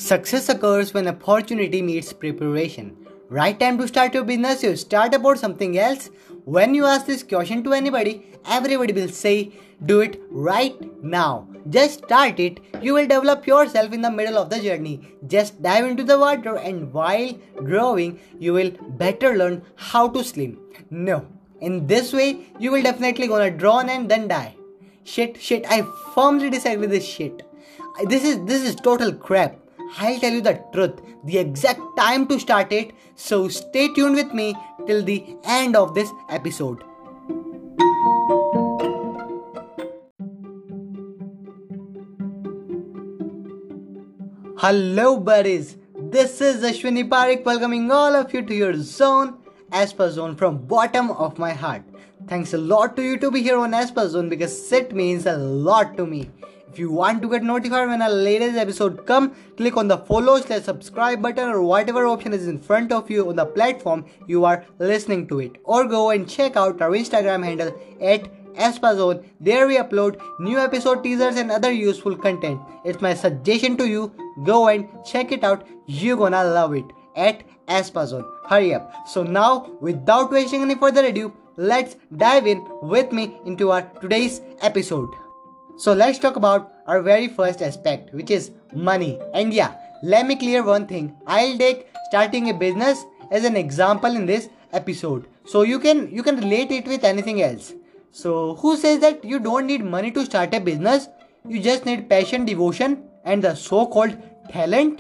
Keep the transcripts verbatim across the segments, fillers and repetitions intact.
Success occurs when opportunity meets preparation. Right time to start your business, you start about something else. When you ask this question to anybody, everybody will say, do it right now. Just start it. You will develop yourself in the middle of the journey. Just dive into the water and while growing, you will better learn how to swim. No. In this way, you will definitely gonna drown and then die. Shit, shit, I firmly disagree with this shit. This is this is total crap. I'll tell you the truth, the exact time to start it, so stay tuned with me till the end of this episode. Hello buddies, this is Ashwini Parik welcoming all of you to your zone, Aspa Zone from bottom of my heart. Thanks a lot to you to be here on Aspa Zone because it means a lot to me. If you want to get notified when our latest episode come, click on the follow slash subscribe button or whatever option is in front of you on the platform you are listening to it. Or go and check out our Instagram handle at Aspazone. There we upload new episode teasers and other useful content. It's my suggestion to you, go and check it out. You're gonna love it at Aspazone. Hurry up. So now, without wasting any further ado, let's dive in with me into our today's episode. So let's talk about our very first aspect, which is money. And yeah, let me clear one thing. I'll take starting a business as an example in this episode. So you can you can relate it with anything else. So who says that you don't need money to start a business? You just need passion, devotion and the so-called talent?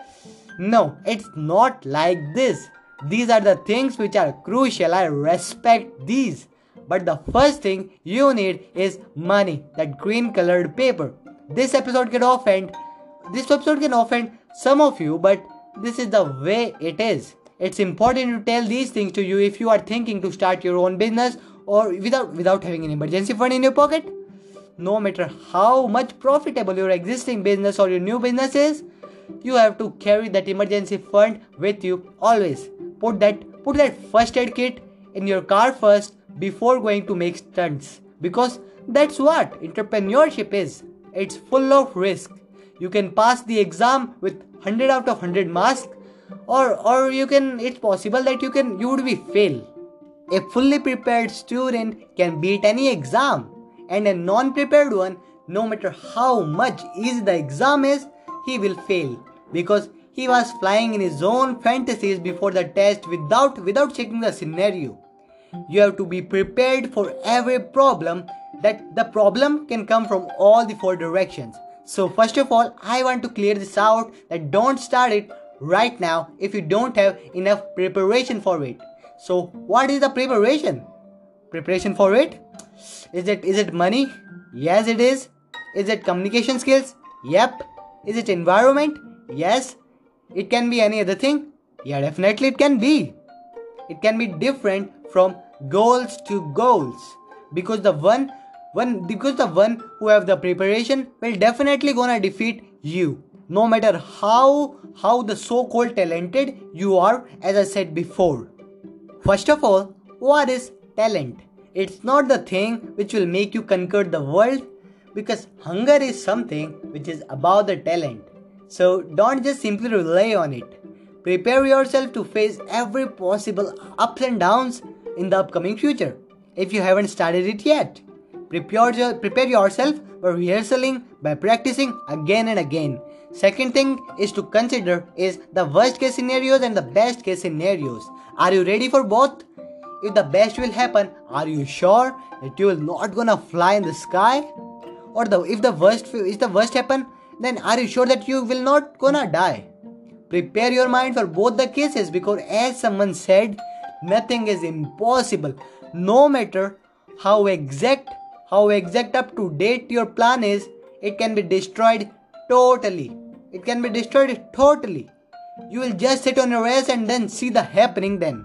No, it's not like this. These are the things which are crucial. I respect these. But the first thing you need is money, that green colored paper. This episode can offend, this episode can offend some of you, but this is the way it is. It's important to tell these things to you if you are thinking to start your own business or without, without having an emergency fund in your pocket. No matter how much profitable your existing business or your new business is, you have to carry that emergency fund with you always. Put that, put that first aid kit in your car first before going to make stunts, because that's what entrepreneurship is. It's full of risk. You can pass the exam with one hundred out of one hundred marks, or or you can it's possible that you can you would be fail. A fully prepared student can beat any exam, and a non-prepared one, no matter how much easy the exam is, he will fail because he was flying in his own fantasies before the test without without checking the scenario. You have to be prepared for every problem, that the problem can come from all the four directions. So first of all, I want to clear this out that don't start it right now if you don't have enough preparation for it. So what is the preparation? Preparation for it? Is it is it money? Yes it is. Is it communication skills? Yep. Is it environment? Yes. It can be any other thing? Yeah, definitely it can be. It can be different from goals to goals, because the one one because the one who have the preparation will definitely gonna defeat you, no matter how how the so-called talented you are. As I said before, first of all, what is talent? It's not the thing which will make you conquer the world, because hunger is something which is about the talent. So don't just simply rely on it. Prepare yourself to face every possible ups and downs in the upcoming future. If you haven't started it yet, prepare, your, prepare yourself by rehearsing, by practicing again and again. Second thing is to consider is the worst case scenarios and the best case scenarios. Are you ready for both? If the best will happen, are you sure that you will not gonna fly in the sky? Or the if the worst if the worst happen, then are you sure that you will not gonna die? Prepare your mind for both the cases, because as someone said, nothing is impossible. No matter how exact, how exact up to date your plan is, it can be destroyed totally. It can be destroyed totally. You will just sit on your ass and then see the happening then.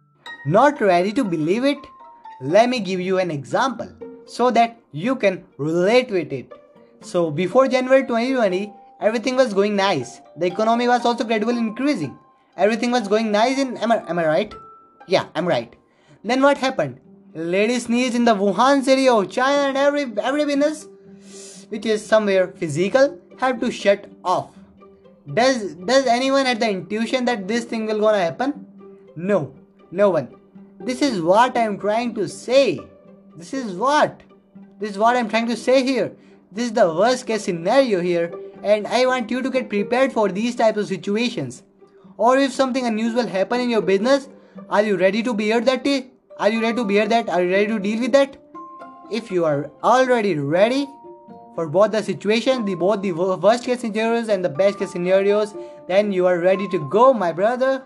Not ready to believe it? Let me give you an example so that you can relate with it. So before January twenty twenty, everything was going nice. The economy was also gradually increasing. Everything was going nice in, am I, am I right? Yeah, I'm right. Then what happened? Lady sneezed in the Wuhan city of China and every, every business which is somewhere physical had to shut off. Does does anyone had the intuition that this thing will gonna happen? No, no one. This is what I'm trying to say. This is what. This is what I'm trying to say here. This is the worst case scenario here, and I want you to get prepared for these types of situations. Or if something unusual happen in your business, are you ready to bear that? Are you ready to bear that? Are you ready to deal with that? If you are already ready for both the situations, the both the worst case scenarios and the best case scenarios, then you are ready to go, my brother.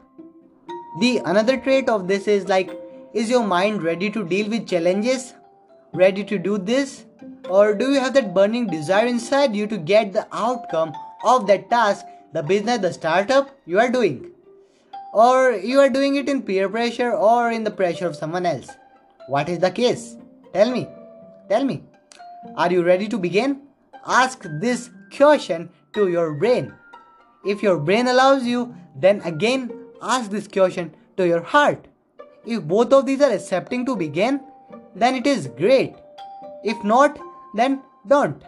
The another trait of this is like, is your mind ready to deal with challenges? Ready to do this? Or do you have that burning desire inside you to get the outcome of that task, the business, the startup you are doing? Or you are doing it in peer pressure or in the pressure of someone else? What is the case? Tell me. Tell me. Are you ready to begin? Ask this question to your brain. If your brain allows you, then again ask this question to your heart. If both of these are accepting to begin, then it is great. If not, then don't.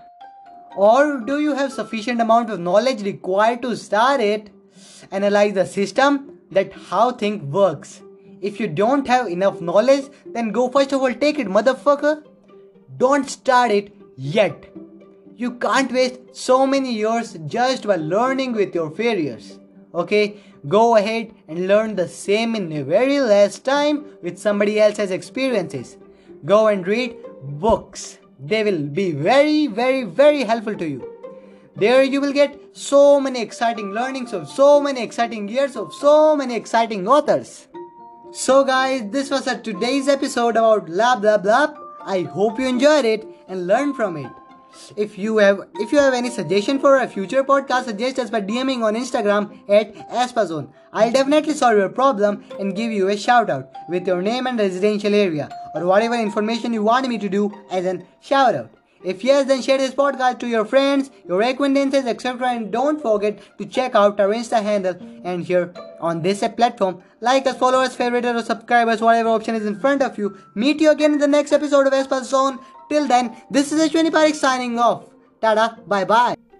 Or do you have sufficient amount of knowledge required to start it? Analyze the system, that how thing works. If you don't have enough knowledge, then go first of all take it, motherfucker. Don't start it yet. You can't waste so many years just by learning with your failures. Okay, go ahead and learn the same in a very less time with somebody else's experiences. Go and read books. They will be very, very, very helpful to you. There you will get so many exciting learnings of so many exciting years of so many exciting authors. So guys, this was a today's episode about blah blah blah. I hope you enjoyed it and learned from it. If you have if you have any suggestion for a future podcast, suggest us by DMing on Instagram at Aspazone. I'll definitely solve your problem and give you a shout out with your name and residential area or whatever information you want me to do as a shout out. If yes, then share this podcast to your friends, your acquaintances, et cetera. And don't forget to check out our Insta handle and here on this platform. Like us, follow us, favorite us, or subscribe us, whatever option is in front of you. Meet you again in the next episode of Espas Zone. Till then, this is Ashwani Parekh signing off. Tada, bye bye.